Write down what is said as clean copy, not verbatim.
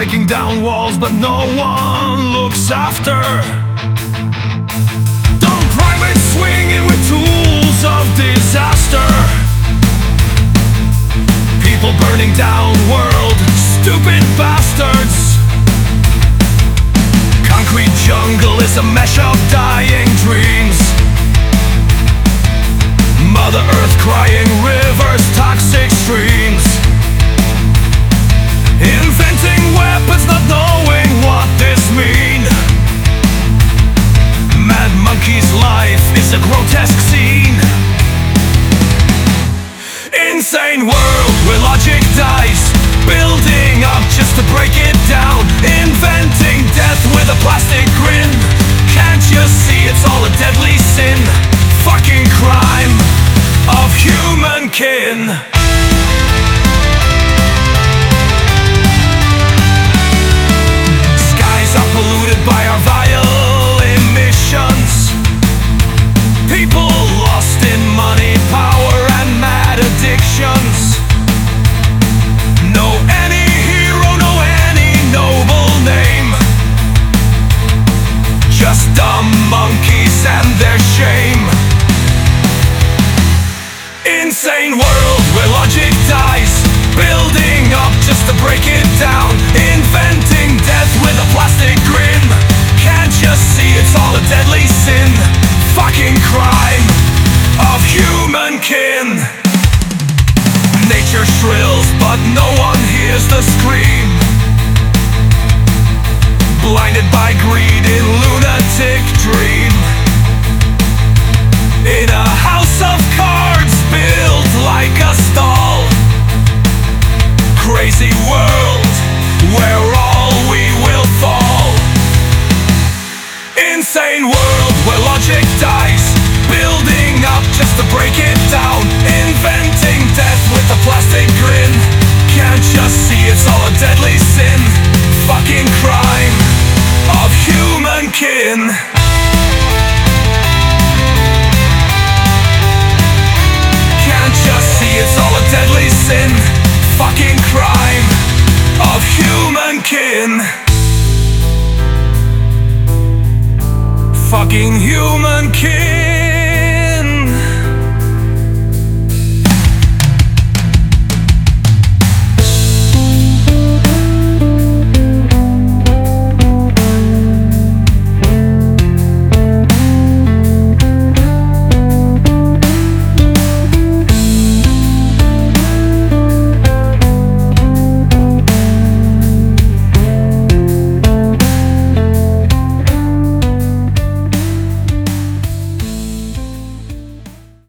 breaking down walls, but no one looks after. Don't private swinging with tools of disaster. People burning down world, stupid bastards. Concrete jungle is a mesh of dying dreams. Mother Earth crying rivers, toxic streams. Inventing weapons, not knowing what this mean. Mad monkey's life is a grotesque scene. Insane world where logic dies, building up just to break it down. Inventing death with a plastic grin. Can't you see it's all a deadly sin? Fucking crime of humankind. Skies are polluted by our vile emissions. People lost in money, power and mad addictions. No any hero, no any noble name. Just dumb monkeys and their shame. Insane world where logic dies, building up just to break it down. Inventing death with a plastic grin. Can't you see it's all a deadly sin? Fucking crime of humankind. Nature shrills, but no one hears the scream. Blinded by greed in lunatic dream. In a house of cards built like a stall. Crazy world where all we will fall. Insane world where logic dies, building up just to break it down. Inventing death with a plastic grin. Can't you see it's all a deadly sin? Fucking crime of humankind. It's all a deadly sin. Fucking crime of humankind. Fucking humankind.